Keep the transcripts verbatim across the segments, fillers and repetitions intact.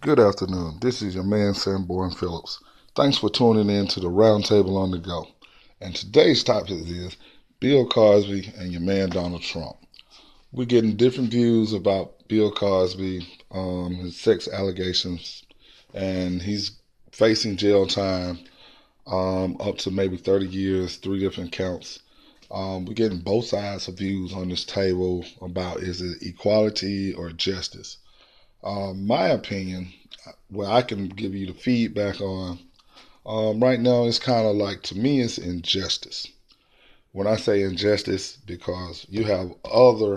Good afternoon. This is your man, Sanborn Phillips. Thanks for tuning in to the Roundtable on the Go. And today's topic is Bill Cosby and your man, Donald Trump. We're getting different views about Bill Cosby, um, his sex allegations, and he's facing jail time um, up to maybe thirty years, three different counts. Um, we're getting both sides of views on this table about is it equality or justice. Um, my opinion, where I can give you the feedback on, um, right now it's kind of like, to me, it's injustice. When I say injustice, because you have other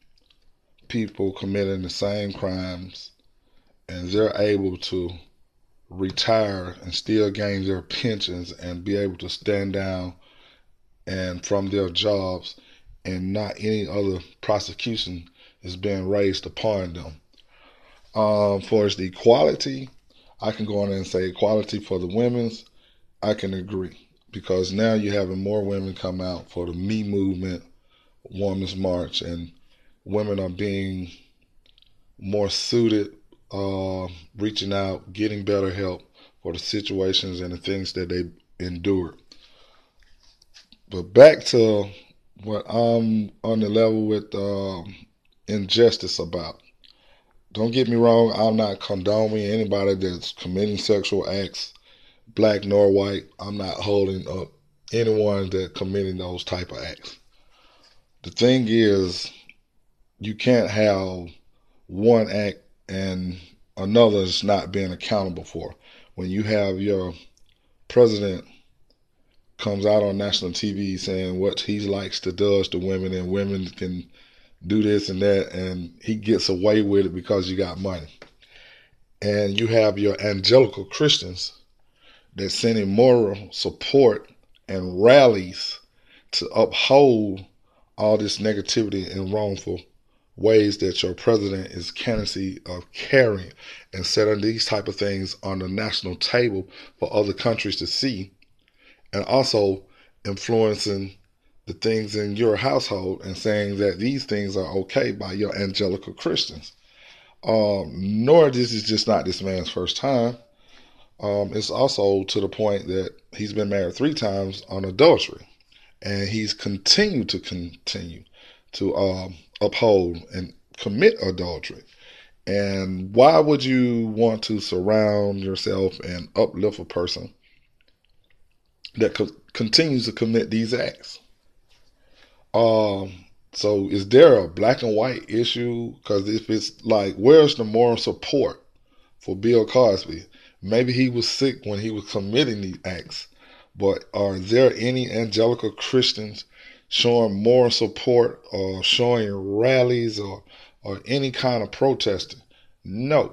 people committing the same crimes and they're able to retire and still gain their pensions and be able to stand down and from their jobs, and not any other prosecution is being raised upon them. Um, for the equality, I can go on and say equality for the women's. I can agree, because now you're having more women come out for the Me Movement, Women's March, and women are being more suited, uh, reaching out, getting better help for the situations and the things that they endured. But back to what I'm on the level with um, injustice about. Don't get me wrong, I'm not condoning anybody that's committing sexual acts, black nor white. I'm not holding up anyone that committing those type of acts. The thing is, you can't have one act and another is not being accountable for. When you have your president comes out on national T V saying what he likes to does to women, and women can do this and that, and he gets away with it because you got money. And you have your evangelical Christians that sending moral support and rallies to uphold all this negativity and wrongful ways that your president is candidacy of carrying, and setting these type of things on the national table for other countries to see, and also influencing the things in your household and saying that these things are okay by your evangelical Christians. Um, nor this is just not this man's first time. Um, it's also to the point that he's been married three times on adultery, and he's continued to continue to um, uphold and commit adultery. And why would you want to surround yourself and uplift a person that co- continues to commit these acts? Um, so is there a black and white issue? Because if it's like, where's the moral support for Bill Cosby? Maybe he was sick when he was committing these acts, but are there any evangelical Christians showing moral support or showing rallies or, or any kind of protesting? No.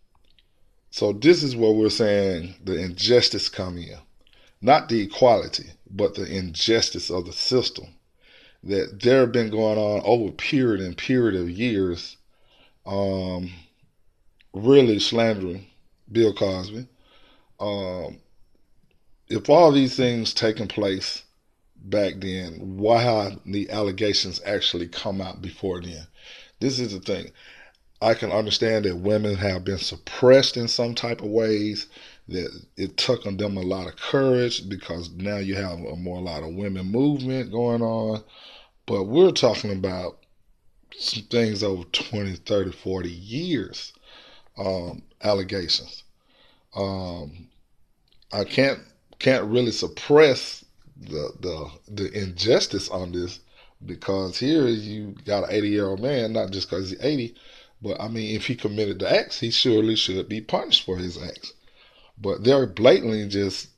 So this is where we're saying the injustice come in. Not the equality, but the injustice of the system. That there have been going on over period and period of years, um, really slandering Bill Cosby. Um, if all these things taking place back then, why the allegations actually come out before then? This is the thing. I can understand that women have been suppressed in some type of ways, that it took on them a lot of courage, because now you have a more a lot of women movement going on. But we're talking about some things over twenty, thirty, forty years, um, allegations. Um, I can't can't really suppress the, the the injustice on this, because here you got an eighty-year-old man, not just because he's eighty, but I mean, if he committed the acts, he surely should be punished for his acts. But they're blatantly just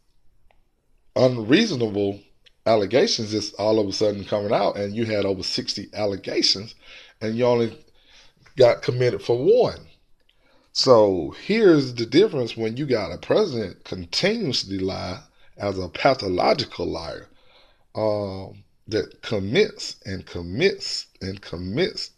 unreasonable allegations just all of a sudden coming out, and you had over sixty allegations and you only got committed for one. So here's the difference when you got a president continuously lie as a pathological liar, um, that commits and commits and commits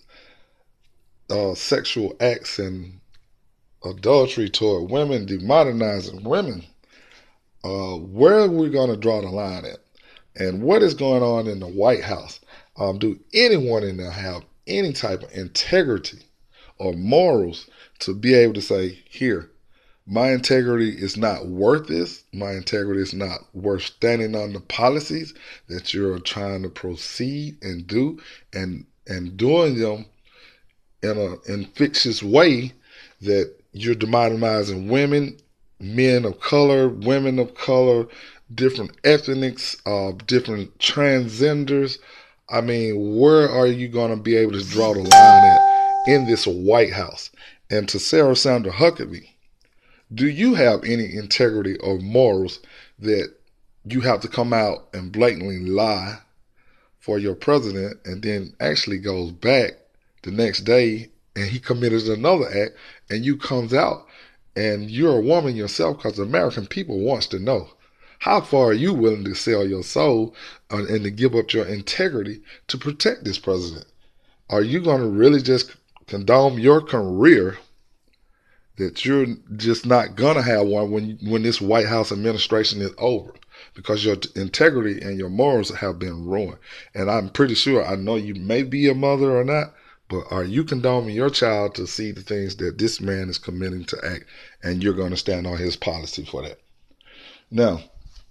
uh, sexual acts and adultery toward women, demonizing women. Uh, where are we going to draw the line at? And what is going on in the White House? Um, do anyone in there have any type of integrity or morals to be able to say, here, My integrity is not worth this. My integrity is not worth standing on the policies that you're trying to proceed and do and and doing them in a in fictitious way that you're demonizing women, men of color, women of color, different ethnics, uh, different transgenders. I mean, where are you going to be able to draw the line at in this White House? And to Sarah Sandra Huckabee, do you have any integrity or morals that you have to come out and blatantly lie for your president and then actually goes back the next day and he committed another act and you comes out and you're a woman yourself, because the American people wants to know, how far are you willing to sell your soul uh, and to give up your integrity to protect this president? Are you going to really just condone your career that you're just not going to have one when when this White House administration is over, because your integrity and your morals have been ruined? And I'm pretty sure, I know you may be a mother or not, but are you condoning your child to see the things that this man is committing to act, and you're going to stand on his policy for that? Now,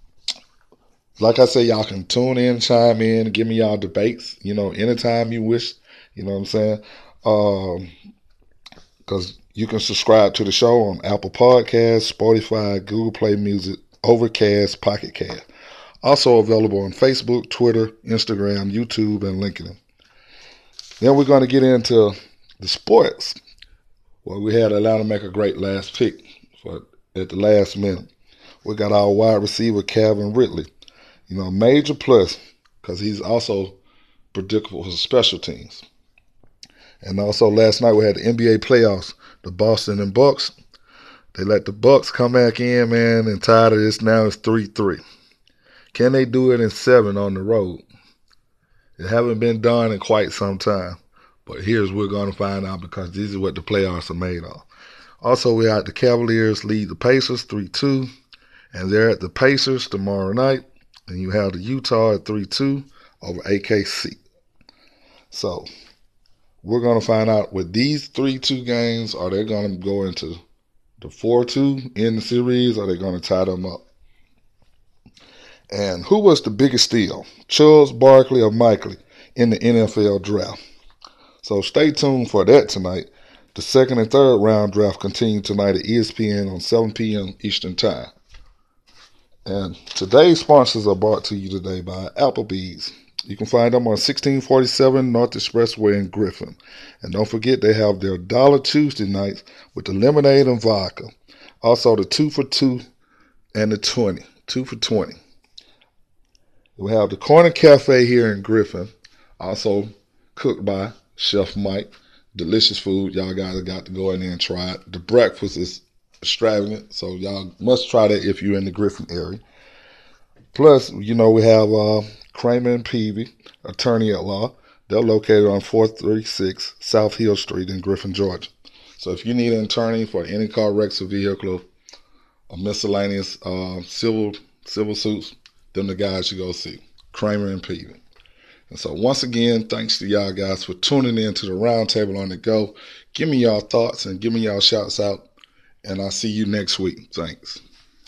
like I say, y'all can tune in, chime in, give me y'all debates, you know, anytime you wish, you know what I'm saying? Um, because you can subscribe to the show on Apple Podcasts, Spotify, Google Play Music, Overcast, Pocket Cast. Also available on Facebook, Twitter, Instagram, YouTube, and LinkedIn. Then we're going to get into the sports. Well, we had Atlanta make a great last pick for at the last minute. We got our wide receiver, Calvin Ridley. You know, major plus, because he's also predictable for special teams. And also last night we had the N B A playoffs, the Boston and Bucks. They let the Bucks come back in, man, and tied of this now it's three three. Can they do it in seven on the road? It haven't been done in quite some time. But here's what we're going to find out, because this is what the playoffs are made of. Also, we had the Cavaliers lead the Pacers three two. And they're at the Pacers tomorrow night. And you have the Utah at three two over A K C. So we're going to find out with these three two games, are they going to go into the four two in the series, or are they going to tie them up? And who was the biggest steal, Charles Barkley or Michael in the N F L draft? So stay tuned for that tonight. The second and third round draft continue tonight at E S P N on seven p.m. Eastern Time. And today's sponsors are brought to you today by Applebee's. You can find them on sixteen forty-seven North Expressway in Griffin. And don't forget, they have their Dollar Tuesday nights with the lemonade and vodka. Also the two for two and the twenty. Two for twenty. We have the Corner Cafe here in Griffin. Also cooked by Chef Mike. Delicious food. Y'all guys got to go in there and try it. The breakfast is extravagant, so y'all must try that if you're in the Griffin area. Plus, you know, we have uh, Kramer and Peavy, attorney at law. They're located on four thirty-six South Hill Street in Griffin, Georgia. So if you need an attorney for any car wrecks or vehicle or miscellaneous uh, civil civil suits, them the guys you go see. Kramer and Peavy. And so once again, thanks to y'all guys for tuning in to the Roundtable on the Go. Give me y'all thoughts and give me y'all shouts out. And I'll see you next week. Thanks.